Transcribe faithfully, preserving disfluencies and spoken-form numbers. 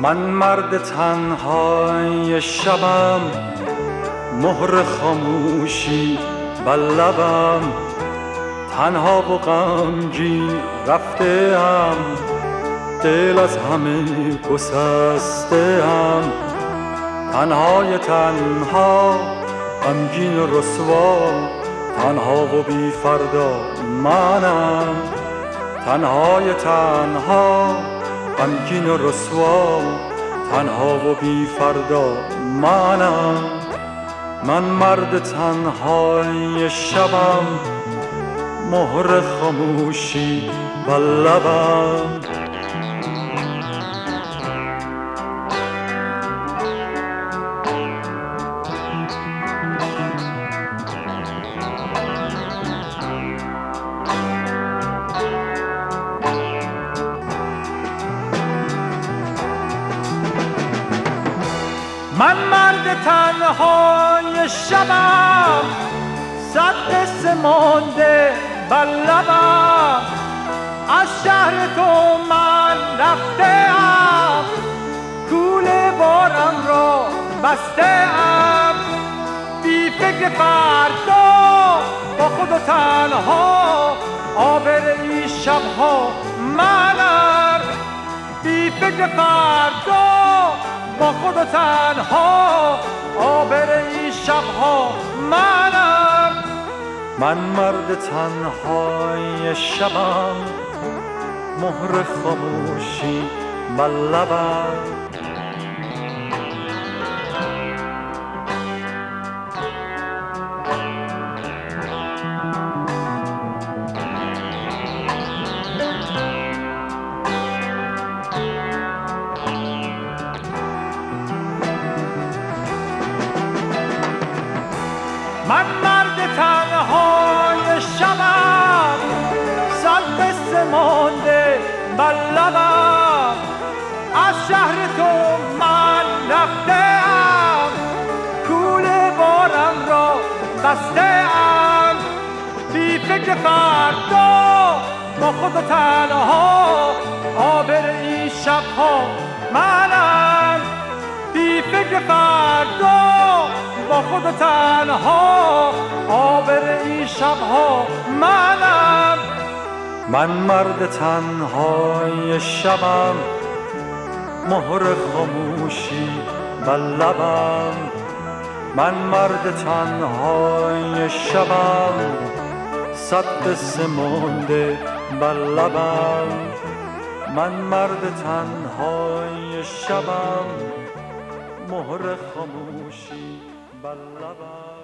من مرد تنهای شبم، مهر خاموشی بر لبم، تنها و غمگین رفته ام، دل از همه گسسته ام، تنهای تنها غمگین و رسوا، تنها و بی فردا منم، تنهای تنها غمگین و رسوا، تنها و بی فردا منم. من مرد تنهای شبم، مهر خاموشی بر لبم. من مرد تنهای شبم، صد قصه مانده بر لبم، از شهر تو من رفته‌ام، کوله بارم را بسته‌ام، بی فکر فردا با خود و تنها، آبر این شبها منم، بی فکر فردا با خود و تنها، آبر این شبها منم. من مرد تنهای شبم، مهر خاموشی بر لبم. من مرد تنهای شبم، صد قصه مانده بر لبم، از شهر تو من رفته‌ام، کوله بارم را بسته‌ام، بی فکر فردا با خود و تنها، آبر این شبها منم، بی فکر فردا با خود و تنها، آبر این شبها منم. من مرد تنهای شبم، مهر خاموشی بر لبم. من مرد تنهای شبم، صد قصه مانده بر لبم. من مرد تنهای شبم، مهر خاموشی بر لبم.